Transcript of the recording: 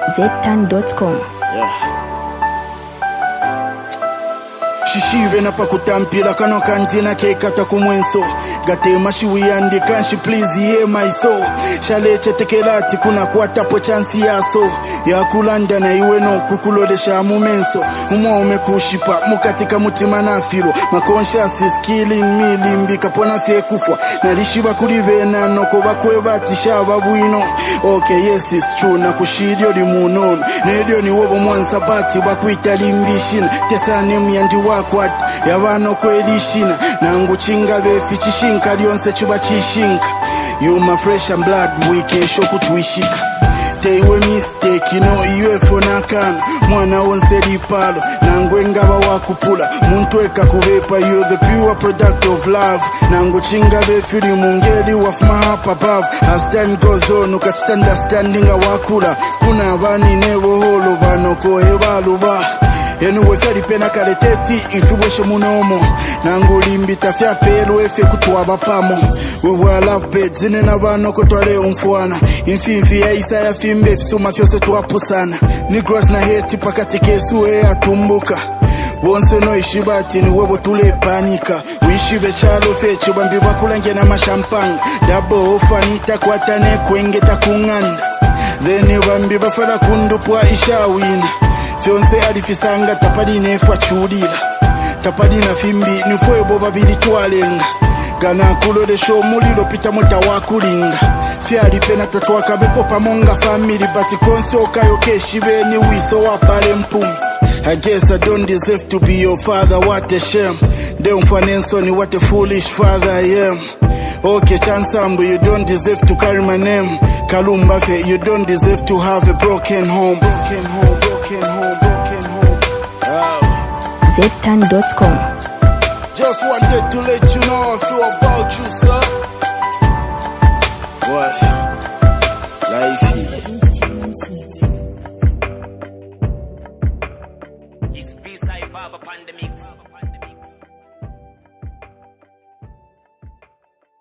ZTAN.com. Shishive na pakutampila kano kantina kekata kumwenso gatema shiwiyandi kanshi please hear my soul shaleche tekelati kuna kwatapo chansi yaso ya kulanda na iwe no kukulodesha mumenso umome kushipa mukatika mutima na filo ma conscience killing me limbika pona fye kufwa nalishiba kuri bena noko bakwe batisha babwino okay yes it's true na kushidio limunono nedio ni wobo mwansa bati bakwita limbishina tesane myandi kwat yabano kwelishina nangu chinga befichishinka lyonse chuba chishinka you my fresh and blood we can show kutwishika tewe mistake you for nakana mwana wonse lipalo nangu ngaba wakupula muntu eka kuvepa you the pure product of love nangu chinga befili mungeli wafuma up above as time goes on ukachita understanding wakula kuna abani nebo holo banoko ebaluba Enu weferi pena kareteti infibweshe munomo nangu limbita fya pelu efe kutuwa bapamo wewe love bed zine na bano kutwale umfuana infifi ya isa ya fimbe fisuma fyose tuwapo sana Negros na heti pakati kesu ya tumbuka Wonse no ishibati ni webo tule panika Wishibe chalo fecho bambiwa kulange na mashampanga Dabo ofanita kwa tane kwenge takunganda Then bambiwa fala kundupwa ishawina Fyonse alifisanga tapadi nefwa chudila Tapadi na fimbi nifwe boba bili tuwalenga Gana kulo de show mulilo pita mota wakulinga Fyali pena tatuwa kabepo pamonga family Bati konso kayo keshibe ni wiso wapale mpumi I guess I don't deserve to be your father, what a shame Dem fanensoni, what a foolish father I am Okay, Chansambu, you don't deserve to carry my name Kalumbafe, you don't deserve to have a broken home Broken home, broken home, broken home ZTAN.com. Just wanted to let you know a few about you, sir What? Life It's B-side Baba Pandemic.